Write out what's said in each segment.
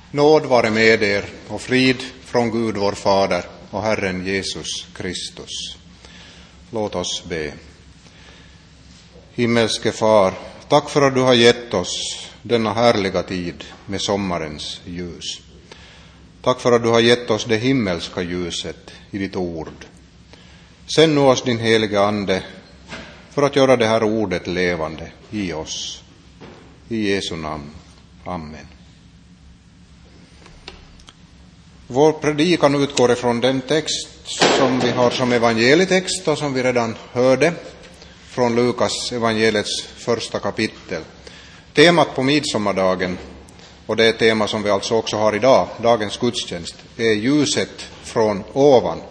Nåd vare med er och frid från Gud vår Fader och Herren Jesus Kristus. Låt oss be. Himmelske Far, tack för att du har gett oss denna härliga tid med sommarens ljus. Tack för att du har gett oss det himmelska ljuset i ditt ord. Sänd nu oss din heliga Ande för att göra det här ordet levande i oss. I Jesu namn. Amen. Vår predikan utgår ifrån den text som vi har som evangelietext och som vi redan hörde från Lukas evangeliets första kapitel. Temat på midsommardagen, och det är tema som vi alltså också har idag, dagens gudstjänst, är ljuset från ovan.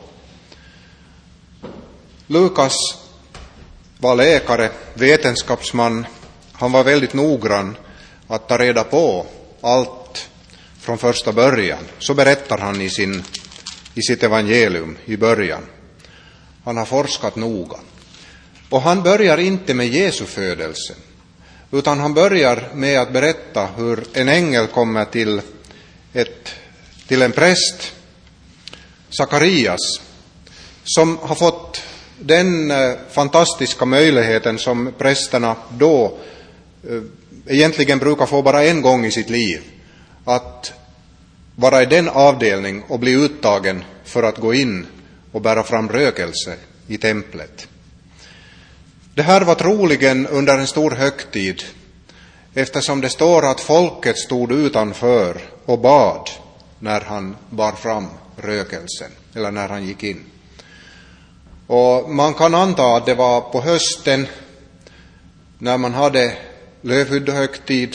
Lukas var läkare, vetenskapsman. Han var väldigt noggrann att ta reda på allt från första början. Så berättar han i sitt evangelium i början. Han har forskat noga. Och han börjar inte med Jesu födelse, utan han börjar med att berätta hur en ängel kommer till en präst, Sakarias, som har fått den fantastiska möjligheten som prästerna då egentligen brukar få bara en gång i sitt liv, att vara i den avdelning och bli uttagen för att gå in och bära fram rökelse i templet. Det här var troligen under en stor högtid, eftersom det står att folket stod utanför och bad när han bar fram rökelsen, eller när han gick in. Och man kan anta att det var på hösten när man hade lövhyddehögtid,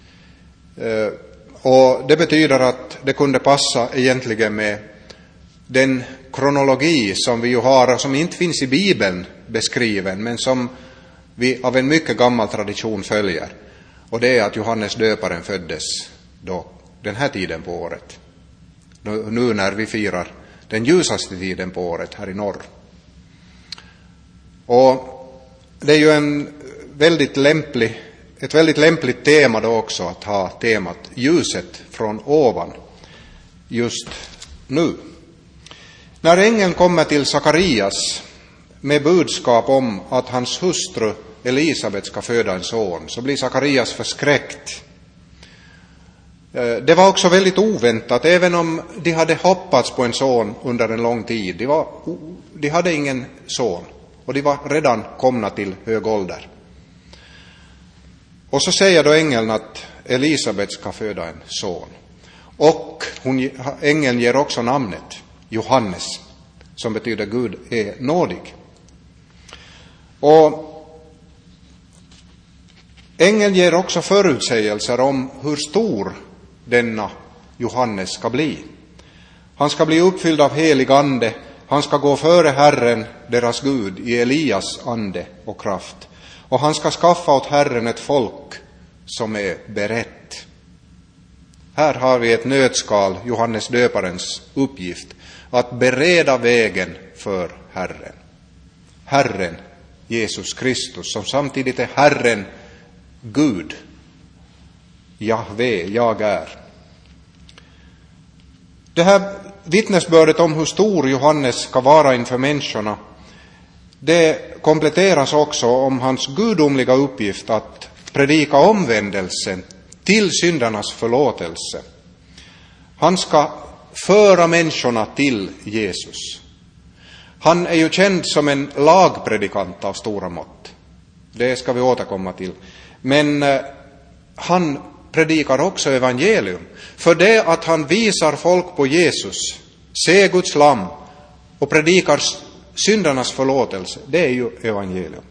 och det betyder att det kunde passa egentligen med den kronologi som vi ju har och som inte finns i Bibeln beskriven, men som vi av en mycket gammal tradition följer. Och det är att Johannes döparen föddes då, den här tiden på året. Nu när vi firar den ljusaste tiden på året här i norr. Och det är ju ett väldigt lämpligt tema då också att ha temat ljuset från ovan just nu. När ängeln kommer till Sakarias med budskap om att hans hustru Elisabet ska föda en son, så blir Sakarias förskräckt. Det var också väldigt oväntat, även om de hade hoppats på en son under en lång tid. De hade ingen son och de var redan komna till hög ålder. Och så säger då ängeln att Elisabet ska föda en son. Och ängeln ger också namnet Johannes, som betyder Gud är nådig. Och ängeln ger också förutsägelser om hur stor denna Johannes ska bli. Han ska bli uppfylld av helig ande. Han ska gå före Herren, deras Gud, i Elias ande och kraft. Och han ska skaffa åt Herren ett folk som är berett. Här har vi ett nötskal, Johannes döparens uppgift, att bereda vägen för Herren. Herren Jesus Kristus, som samtidigt är Herren Gud. Jahve, jag är. Det här vittnesbördet om hur stor Johannes ska vara inför människorna, det kompletteras också om hans gudomliga uppgift att predika omvändelsen till syndarnas förlåtelse. Han ska föra människorna till Jesus. Han är ju känd som en lagpredikant av stora mått. Det ska vi återkomma till. Men han predikar också evangelium. För det att han visar folk på Jesus, se Guds lamm, och predikar syndarnas förlåtelse, det är ju evangelium.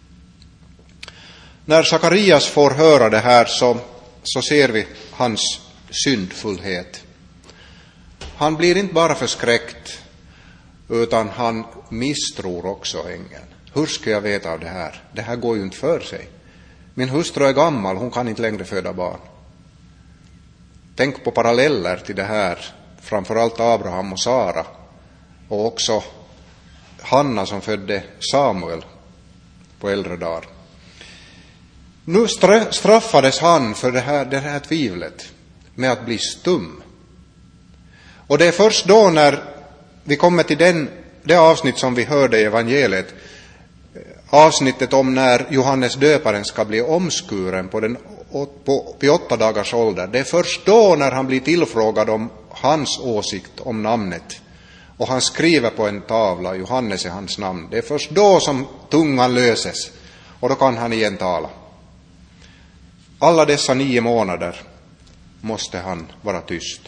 När Sakarias får höra det här så ser vi hans syndfullhet. Han blir inte bara förskräckt, utan han misstror också ängeln. Hur ska jag veta av det här? Det här går ju inte för sig. Min hustru är gammal, hon kan inte längre föda barn. Tänk på paralleller till det här, framförallt Abraham och Sara, och också Hanna som födde Samuel på äldre dagar. Nu straffades han för det här tvivlet. med att bli stum. Och det är först då när vi kommer till det avsnitt som vi hörde i evangeliet, avsnittet om när Johannes döparen ska bli omskuren vid 8 dagars ålder. Det är först då när han blir tillfrågad om hans åsikt om namnet. Och han skriver på en tavla, Johannes är hans namn. Det är först då som tungan löses. Och då kan han igen tala. Alla dessa 9 månader måste han vara tyst.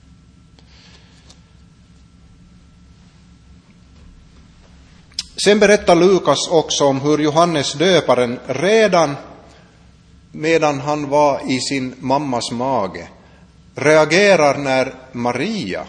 Sen berättar Lukas också om hur Johannes döparen redan medan han var i sin mammas mage reagerar när Maria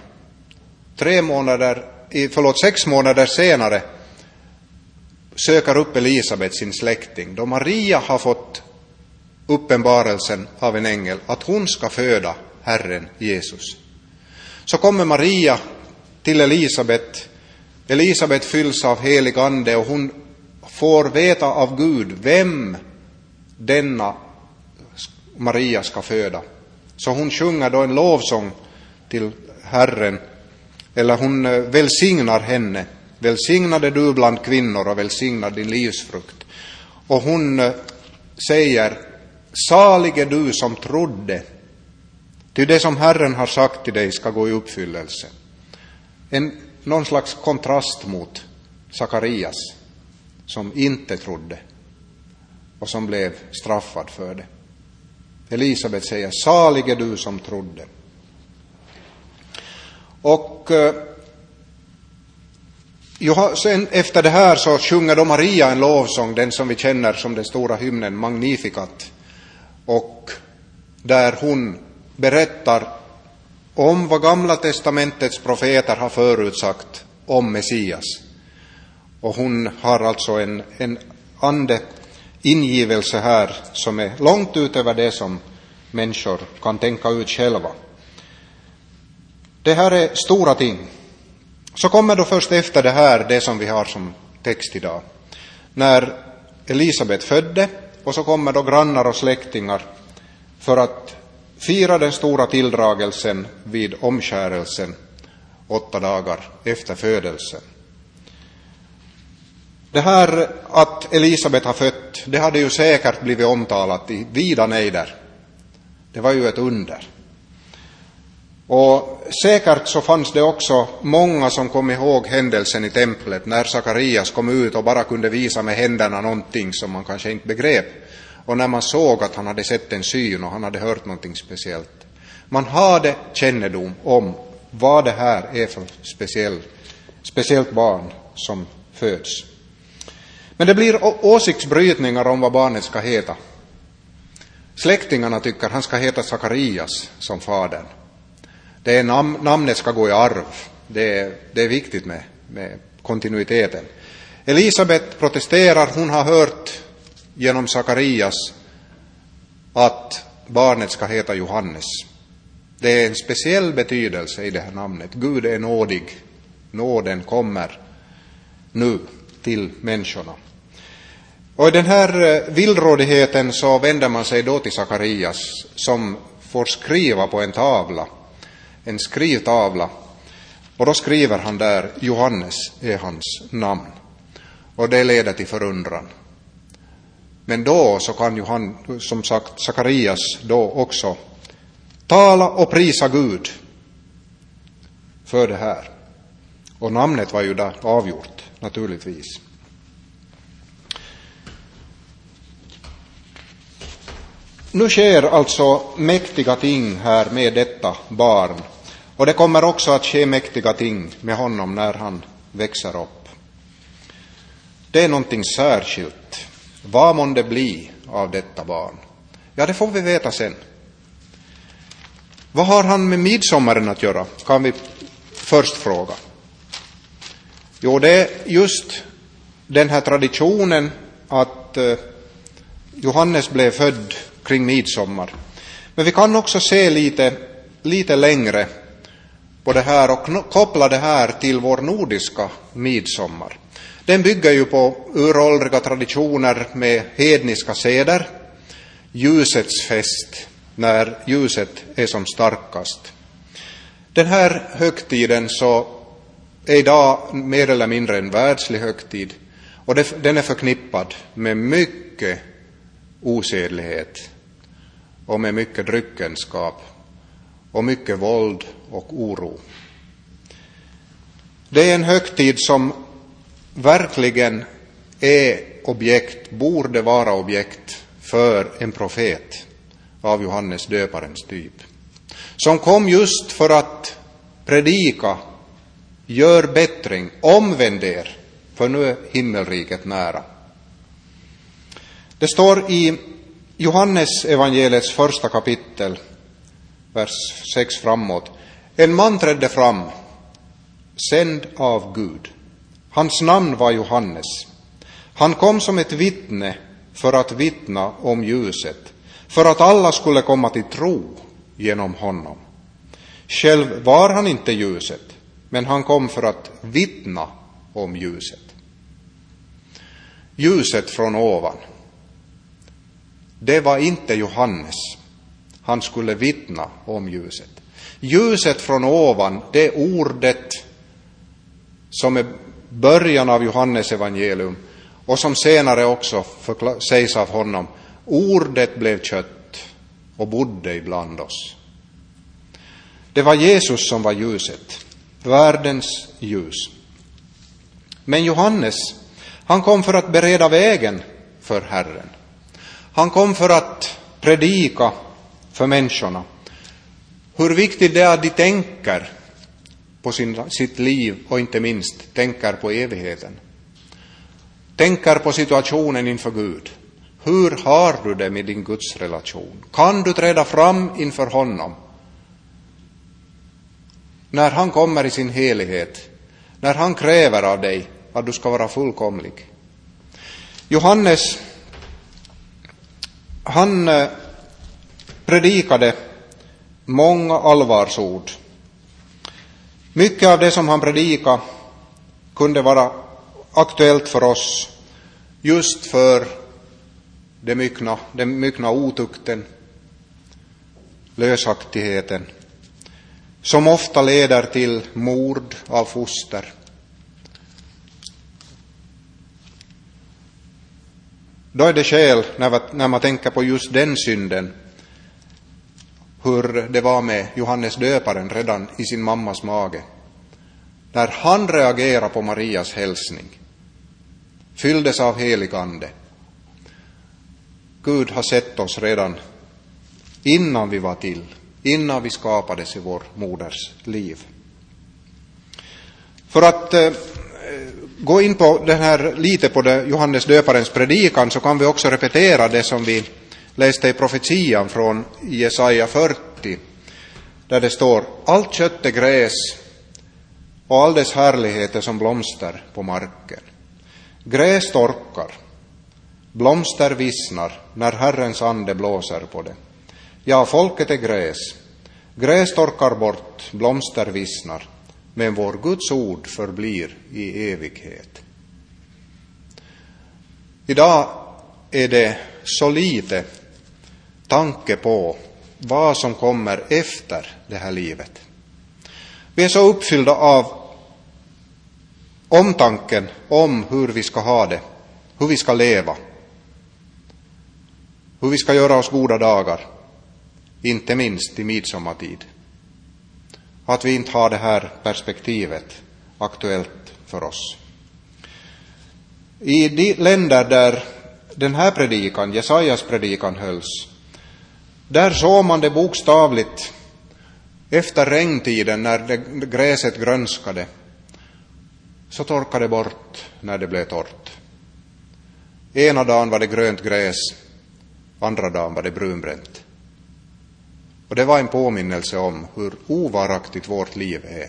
6 månader senare söker upp Elisabet, sin släkting. Då Maria har fått uppenbarelsen av en ängel att hon ska föda Herren Jesus, så kommer Maria till Elisabet. Elisabet fylls av helig ande och hon får veta av Gud vem denna Maria ska föda. Så hon sjunger då en lovsång till Herren, eller hon välsignar henne. Välsignade du bland kvinnor och välsignad din livsfrukt. Och hon säger, salig är du som trodde, ty det som Herren har sagt till dig ska gå i uppfyllelse. Någon slags kontrast mot Sakarias som inte trodde och som blev straffad för det. Elisabet säger, salig är du som trodde. Och sen efter det här så sjunger då Maria en lovsång, den som vi känner som den stora hymnen Magnificat. Och där hon berättar om vad Gamla testamentets profeter har förutsagt om Messias. Och hon har alltså en ande ingivelse här som är långt utöver det som människor kan tänka ut själva. Det här är stora ting. Så kommer då först efter det här det som vi har som text idag. När Elisabet födde, och så kommer då grannar och släktingar för att fira den stora tilldragelsen vid omskärelsen 8 dagar efter födelsen. Det här att Elisabet har fött, det hade ju säkert blivit omtalat i vida nejder. Det var ju ett under. Och säkert så fanns det också många som kom ihåg händelsen i templet när Sakarias kom ut och bara kunde visa med händerna någonting som man kanske inte begrep. Och när man såg att han hade sett en syn och han hade hört någonting speciellt. Man hade kännedom om vad det här är för speciellt barn som föds. Men det blir åsiktsbrytningar om vad barnet ska heta. Släktingarna tycker han ska heta Sakarias som fadern. Det är namnet ska gå i arv. Det är viktigt med kontinuiteten. Elisabet protesterar. Hon har hört genom Sakarias att barnet ska heta Johannes. Det är en speciell betydelse i det här namnet. Gud är nådig. Nåden kommer nu till människorna. Och i den här villrådigheten så vänder man sig då till Sakarias som får skriva på en tavla. En skrivtavla. Och då skriver han där, Johannes är hans namn. Och det leder till förundran. Men då så kan ju han, som sagt, Sakarias då också tala och prisa Gud för det här. Och namnet var ju där avgjort, naturligtvis. Nu sker alltså mäktiga ting här med detta barn. Och det kommer också att ske mäktiga ting med honom när han växer upp. Det är någonting särskilt. Vad måste det bli av detta barn? Ja, det får vi veta sen. Vad har han med midsommaren att göra? Kan vi först fråga. Jo, det är just den här traditionen att Johannes blev född kring midsommar. Men vi kan också se lite längre på det här och koppla det här till vår nordiska midsommar. Den bygger ju på uråldriga traditioner med hedniska seder, ljusets fest när ljuset är som starkast. Den här högtiden så är idag mer eller mindre en världslig högtid, och den är förknippad med mycket osedlighet och med mycket dryckenskap och mycket våld och oro. Det är en högtid som verkligen borde vara objekt för en profet av Johannes döparens typ, som kom just för att predika: gör bättring, omvänd er, för nu är himmelriket nära. Det står i Johannes evangeliets första kapitel, vers 6 framåt: en man trädde fram, sänd av Gud. Hans namn var Johannes. Han kom som ett vittne för att vittna om ljuset, för att alla skulle komma till tro genom honom. Själv var han inte ljuset, men han kom för att vittna om ljuset. Ljuset från ovan, det var inte Johannes. Han skulle vittna om ljuset. Ljuset från ovan, det är ordet som är början av Johannes evangelium och som senare också sägs av honom: ordet blev kött och bodde ibland oss. Det var Jesus som var ljuset, världens ljus. Men Johannes, han kom för att bereda vägen för Herren. Han kom för att predika för människorna hur viktigt det är att de tänker på sitt liv och inte minst tänker på evigheten. Tänker på situationen inför Gud. Hur har du det med din Guds relation? Kan du träda fram inför honom när han kommer i sin helighet, när han kräver av dig att du ska vara fullkomlig? Johannes, han predikade många allvarsord. Mycket av det som han predikade kunde vara aktuellt för oss just för den myckna otukten, lösaktigheten, som ofta leder till mord av foster. Då är det skäl, när man tänker på just den synden, hur det var med Johannes döparen redan i sin mammas mage. När han reagerar på Marias hälsning, fylldes av helig ande. Gud har sett oss redan innan vi var till, innan vi skapades i vår moders liv. För att gå in på den här lite på Johannes döparens predikan, så kan vi också repetera det som vi läste i profetian från Jesaja 40, där det står: allt kött är gräs och all dess härlighet är som blomster på marken. Gräs torkar, blomster vissnar när Herrens ande blåser på det. Ja, folket är gräs. Gräs torkar bort, blomster vissnar, men vår Guds ord förblir i evighet. Idag är det så lite tanke på vad som kommer efter det här livet. Vi är så uppfyllda av omtanken om hur vi ska ha det, hur vi ska leva, hur vi ska göra oss goda dagar, inte minst i midsommartid. Att vi inte har det här perspektivet aktuellt för oss. I de länder där den här predikan, Jesajas predikan, hölls, där såg man det bokstavligt efter regntiden, när gräset grönskade, så torkade det bort när det blev torrt. Ena dagen var det grönt gräs, andra dagen var det brunbränt. Och det var en påminnelse om hur ovaraktigt vårt liv är.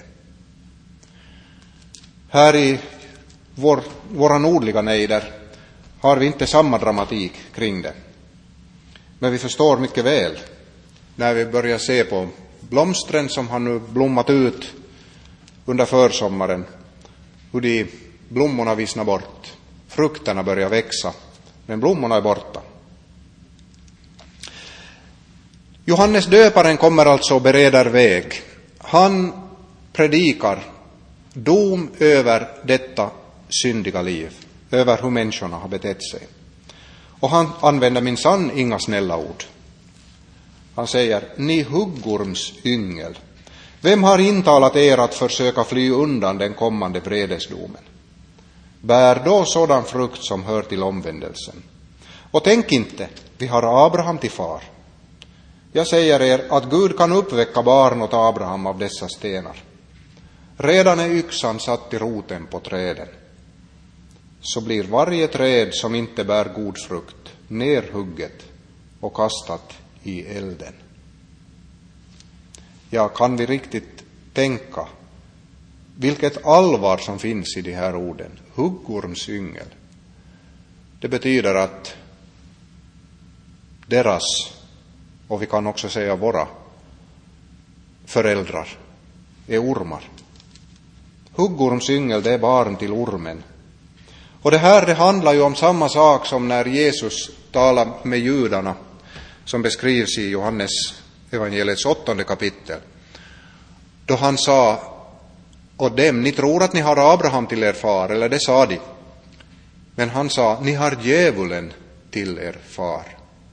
Här i våra nordliga nejder har vi inte samma dramatik kring det. Men vi förstår mycket väl, när vi börjar se på blomstren som har nu blommat ut under försommaren, hur de blommorna vissnar bort. Frukterna börjar växa, men blommorna är borta. Johannes döparen kommer alltså och bereder väg. Han predikar dom över detta syndiga liv, över hur människorna har betett sig. Och han använder minsann inga snälla ord. Han säger, ni huggorms yngel, vem har intalat er att försöka fly undan den kommande vredesdomen? Bär då sådan frukt som hör till omvändelsen. Och tänk inte, vi har Abraham till far. Jag säger er att Gud kan uppväcka barn åt Abraham av dessa stenar. Redan är yxan satt i roten på träden. Så blir varje träd som inte bär god frukt nerhugget och kastat i elden. Ja, kan vi riktigt tänka vilket allvar som finns i de här orden? Huggorms yngel. Det betyder att deras, och vi kan också säga våra, föräldrar är ormar. Huggorms yngel, det är barn till ormen. Och det handlar ju om samma sak som när Jesus talar med judarna, som beskrivs i Johannes evangeliets 8:e kapitel. Då han sa åt dem, ni tror att ni har Abraham till er far, eller det sa de. Men han sa, ni har djävulen till er far.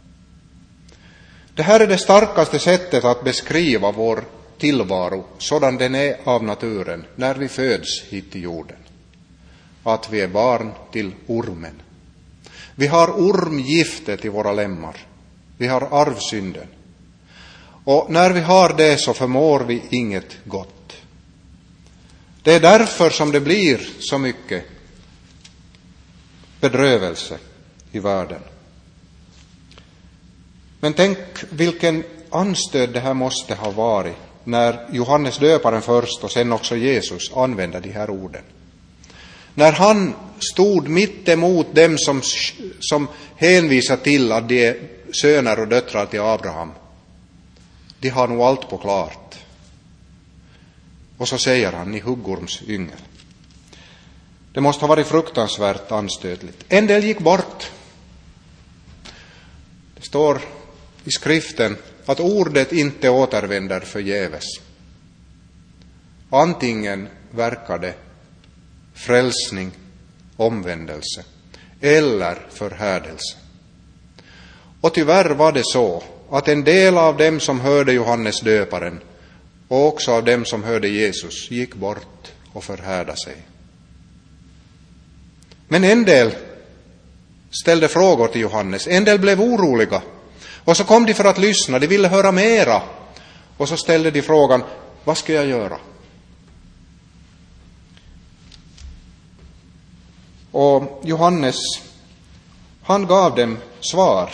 Det här är det starkaste sättet att beskriva vår tillvaro sådan den är av naturen när vi föds hit till jorden. Att vi är barn till ormen. Vi har ormgiftet i våra lemmar. Vi har arvsynden. Och när vi har det så förmår vi inget gott. Det är därför som det blir så mycket bedrövelse i världen. Men tänk vilken anstöd det här måste ha varit när Johannes döparen först och sen också Jesus använde de här orden. När han stod mitt emot dem som hänvisar till att de är söner och döttrar till Abraham. De har nog allt på klart. Och så säger han, ni huggorms yngel. Det måste ha varit fruktansvärt anstötligt. En del gick bort. Det står i skriften att ordet inte återvänder förgäves. Antingen verkade frälsning, omvändelse eller förhärdelse. Och tyvärr var det så att en del av dem som hörde Johannes döparen och också av dem som hörde Jesus gick bort och förhärdade sig. Men en del ställde frågor till Johannes, en del blev oroliga och så kom de för att lyssna, de ville höra mera och så ställde de frågan, vad ska jag göra? Och Johannes, han gav dem svar.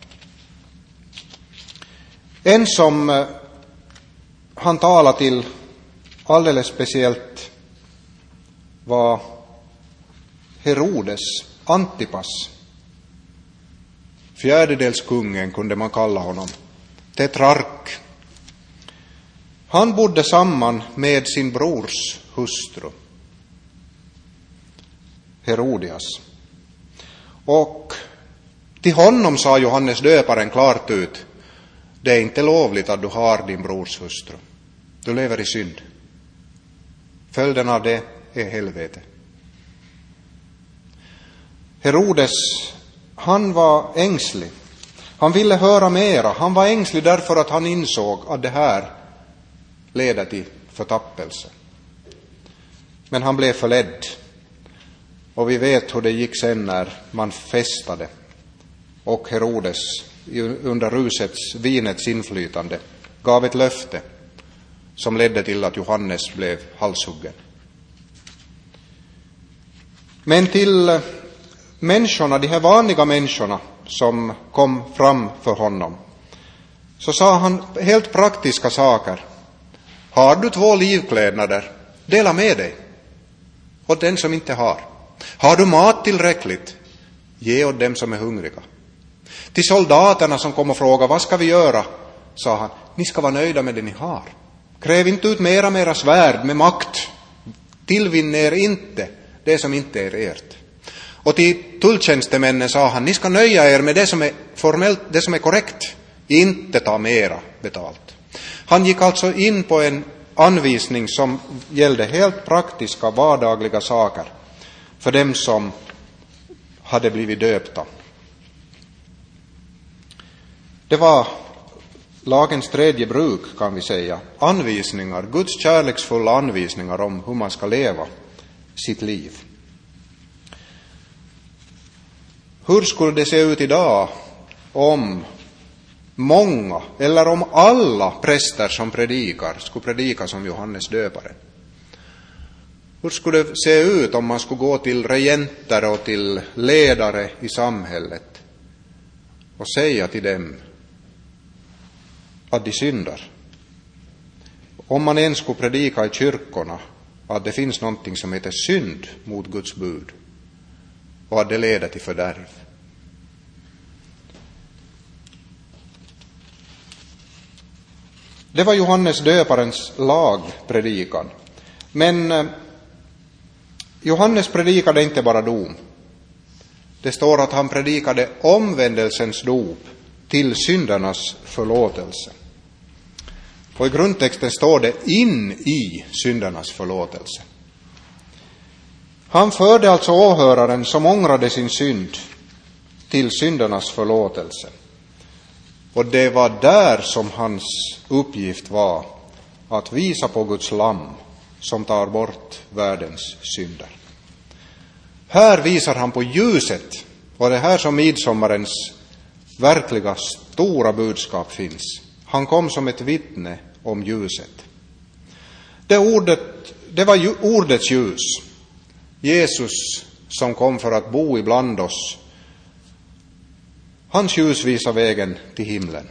En som han talade till alldeles speciellt var Herodes Antipas. Fjärdedelskungen kunde man kalla honom. Tetrark. Han bodde samman med sin brors hustru Herodias. Och till honom sa Johannes döparen klart ut, det är inte lovligt att du har din brors hustru. Du lever i synd. Följden av det är helvete. Herodes, han var ängslig. Han ville höra mera. Han var ängslig därför att han insåg att det här leder till förtappelse. Men han blev förledd. Och vi vet hur det gick sen när man festade. Och Herodes under vinets inflytande gav ett löfte som ledde till att Johannes blev halshuggen. Men till människorna, de här vanliga människorna som kom fram för honom, så sa han helt praktiska saker. Har du 2 livklädnader, dela med dig åt den som inte har. Har du mat tillräckligt, ge åt dem som är hungriga. Till soldaterna som kom och frågade, vad ska vi göra? Sa han, ni ska vara nöjda med det ni har. Kräv inte ut mera med era svärd, med makt. Tillvinn er inte det som inte är ert. Och till tulltjänstemännen sa han, ni ska nöja er med det som är formellt, det som är korrekt. inte ta mera betalt. Han gick alltså in på en anvisning som gällde helt praktiska, vardagliga saker för dem som hade blivit döpta. Det var lagens tredje bruk, kan vi säga. Anvisningar, Guds kärleksfulla anvisningar om hur man ska leva sitt liv. Hur skulle det se ut idag om många, eller om alla präster som predikar skulle predika som Johannes döparen? Hur skulle det se ut om man skulle gå till regenter och till ledare i samhället och säga till dem att de syndar? Om man ens skulle predika i kyrkorna att det finns någonting som heter synd mot Guds bud och att det leder till fördärv. Det var Johannes döparens lagpredikan. Men Johannes predikade inte bara dom. Det står att han predikade omvändelsens dop till syndernas förlåtelse. Och i grundtexten står det in i syndernas förlåtelse. Han förde alltså åhöraren som ångrade sin synd till syndernas förlåtelse. Och det var där som hans uppgift var att visa på Guds lamm som tar bort världens synder. Här visar han på ljuset, och det här som midsommarens verkliga stora budskap finns. Han kom som ett vittne om ljuset. Det var ordets ljus. Jesus som kom för att bo ibland oss. Hans ljus visar vägen till himlen.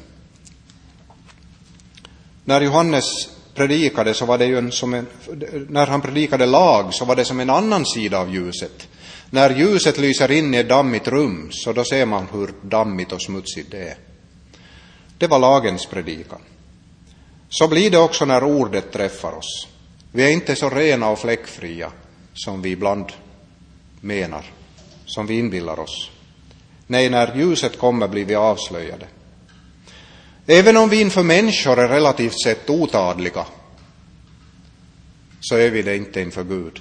När Johannes predikade så var det ju när han predikade lag så var det som en annan sida av ljuset. När ljuset lyser in i ett dammigt rum så då ser man hur dammigt och smutsigt det är. Det var lagens predikan. Så blir det också när ordet träffar oss. Vi är inte så rena och fläckfria som vi ibland menar, som vi inbillar oss. Nej, när ljuset kommer blir vi avslöjade. Även om vi inför människor är relativt sett otadliga så är vi det inte inför Gud.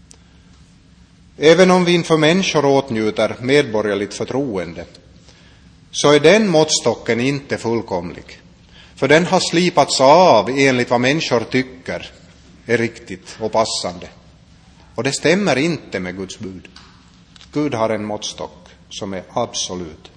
Även om vi inför människor åtnjuter medborgerligt förtroende så är den måttstocken inte fullkomlig. För den har slipats av enligt vad människor tycker är riktigt och passande. Och det stämmer inte med Guds bud. Gud har en måttstock som är absolut.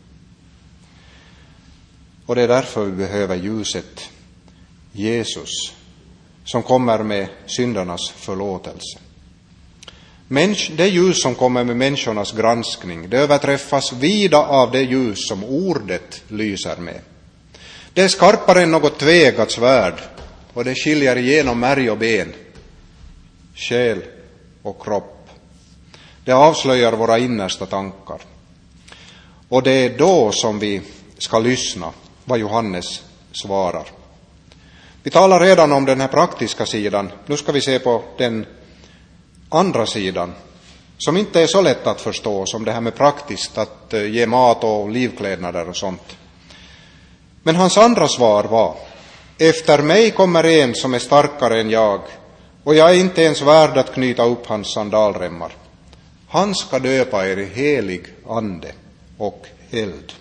Och det är därför vi behöver ljuset, Jesus, som kommer med syndernas förlåtelse. Det ljus som kommer med människornas granskning, det överträffas vida av det ljus som ordet lyser med. Det är skarpare än något tvegat svärd, och det skiljer igenom märg och ben, själ och kropp. Det avslöjar våra innersta tankar. Och det är då som vi ska lyssna vad Johannes svarar. Vi talar redan om den här praktiska sidan. Nu ska vi se på den andra sidan, som inte är så lätt att förstå som det här med praktiskt, att ge mat och livklädnader och sånt. Men hans andra svar var: efter mig kommer en som är starkare än jag, och jag är inte ens värd att knyta upp hans sandalremmar. Han ska döpa er i helig ande och eld.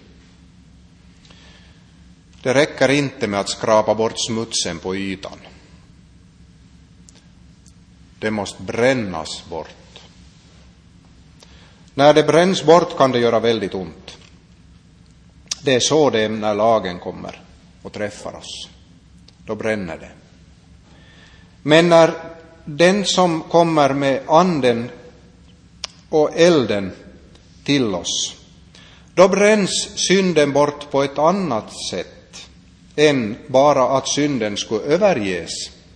Det räcker inte med att skrapa bort smutsen på ytan. Det måste brännas bort. När det bränns bort kan det göra väldigt ont. Det är så det är när lagen kommer och träffar oss. Då bränner det. Men när den som kommer med anden och elden till oss, då bränns synden bort på ett annat sätt än bara att synden skulle överges.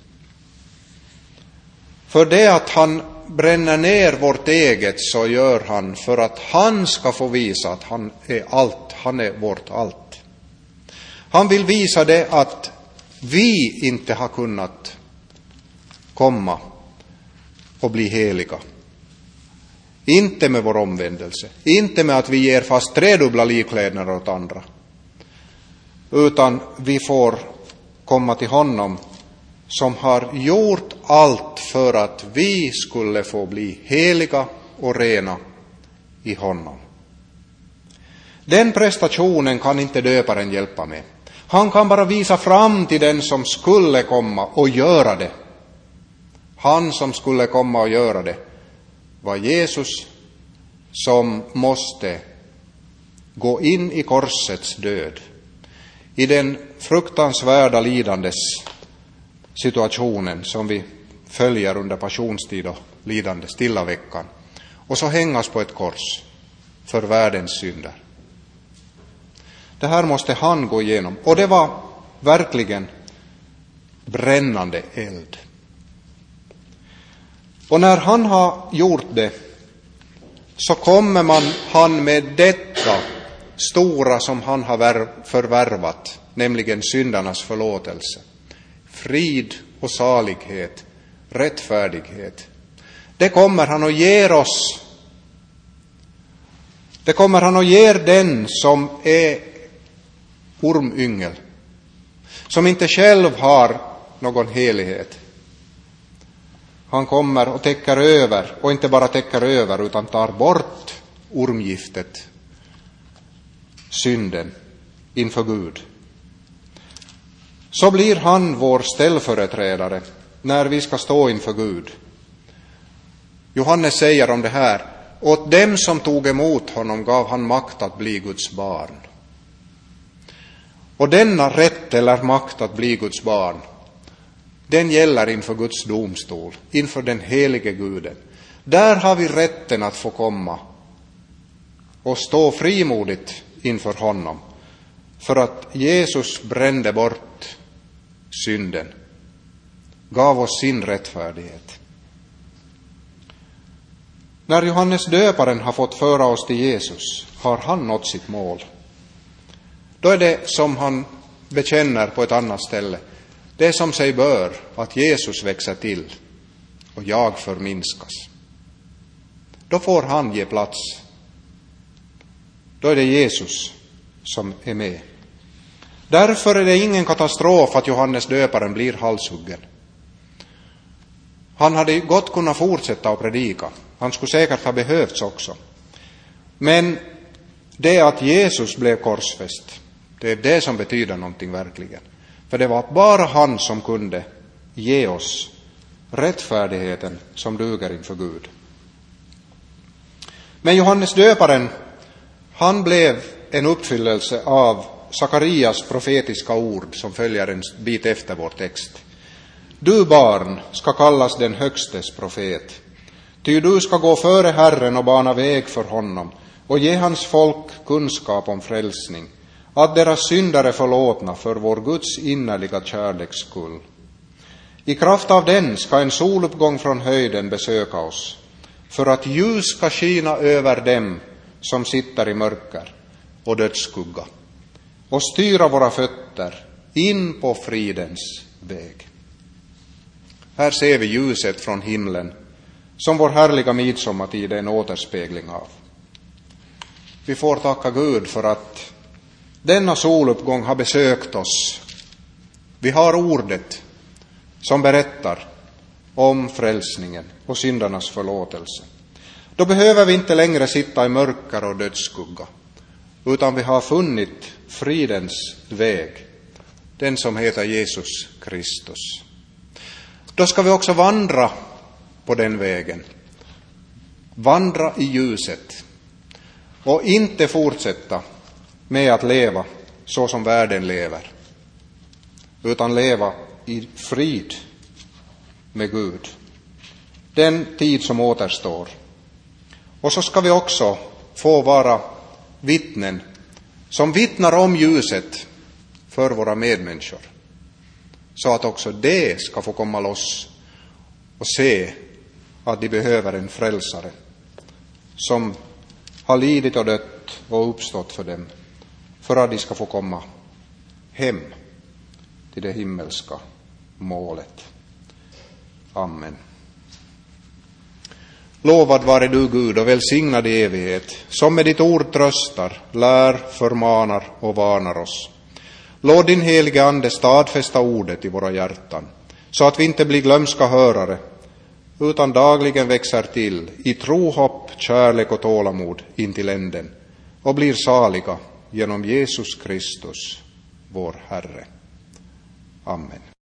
För det att han bränner ner vårt eget så gör han för att han ska få visa att han är allt, han är vårt allt. Han vill visa det att vi inte har kunnat komma och bli heliga. Inte med vår omvändelse, inte med att vi ger fast tredubbla livklädnader åt andra, utan vi får komma till honom som har gjort allt för att vi skulle få bli heliga och rena i honom. Den prestationen kan inte döparen hjälpa med. Han kan bara visa fram till den som skulle komma och göra det. Han som skulle komma och göra det var Jesus, som måste gå in i korsets död, i den fruktansvärda lidandes situationen som vi följer under passionstid och lidande stilla veckan, och så hängas på ett kors för världens synder. Det här måste han gå igenom, och det var verkligen brännande eld. Och när han har gjort det, så kommer han med detta stora som han har förvärvat, nämligen syndarnas förlåtelse, frid och salighet, rättfärdighet. Det kommer han att ge oss. Det kommer han att ge den som är ormyngel, som inte själv har någon helighet. Han kommer och täcker över, och inte bara täcker över utan tar bort ormgiftet, synden, inför Gud. Så blir han vår ställföreträdare när vi ska stå inför Gud. Johannes säger om det här: åt dem som tog emot honom gav han makt att bli Guds barn. Och denna rätt eller makt att bli Guds barn, den gäller inför Guds domstol, inför den helige Guden. Där har vi rätten att få komma och stå frimodigt inför honom, för att Jesus brände bort synden, gav oss sin rättfärdighet. När Johannes döparen har fått föra oss till Jesus, har han nått sitt mål. Då är det som han bekänner på ett annat ställe: det som sig bör, att Jesus växer till och jag förminskas. Då får han ge plats. Då är det Jesus som är med. Därför är det ingen katastrof att Johannes döparen blir halshuggen. Han hade gott kunnat fortsätta att predika. Han skulle säkert ha behövts också. Men det att Jesus blev korsfäst, det är det som betyder någonting verkligen. För det var bara han som kunde ge oss rättfärdigheten som duger inför Gud. Men Johannes döparen, han blev en uppfyllelse av Sakarias profetiska ord som följer en bit efter vår text. Du barn ska kallas den högstes profet, ty du ska gå före Herren och bana väg för honom och ge hans folk kunskap om frälsning, att deras synder är förlåtna för vår Guds innerliga kärleks skull. I kraft av den ska en soluppgång från höjden besöka oss, för att ljus ska skina över dem som sitter i mörker och dödsskugga, och styra våra fötter in på fridens väg. Här ser vi ljuset från himlen, som vår härliga midsommartid är en återspegling av. Vi får tacka Gud för att denna soluppgång har besökt oss. Vi har ordet som berättar om frälsningen och syndarnas förlåtelse. Då behöver vi inte längre sitta i mörker och dödsskugga, utan vi har funnit fridens väg, den som heter Jesus Kristus. Då ska vi också vandra på den vägen, vandra i ljuset, och inte fortsätta med att leva så som världen lever, utan leva i frid med Gud den tid som återstår. Och så ska vi också få vara vittnen som vittnar om ljuset för våra medmänniskor, så att också de ska få komma loss och se att de behöver en frälsare som har lidit och dött och uppstått för dem, för att de ska få komma hem till det himmelska målet. Amen. Lovad vare du, Gud, och välsignad i evighet, som med ditt ord tröstar, lär, förmanar och varnar oss. Låt din helige Ande stadfästa ordet i våra hjärtan, så att vi inte blir glömska hörare, utan dagligen växer till i tro, hopp, kärlek och tålamod in till änden och blir saliga genom Jesus Kristus, vår Herre. Amen.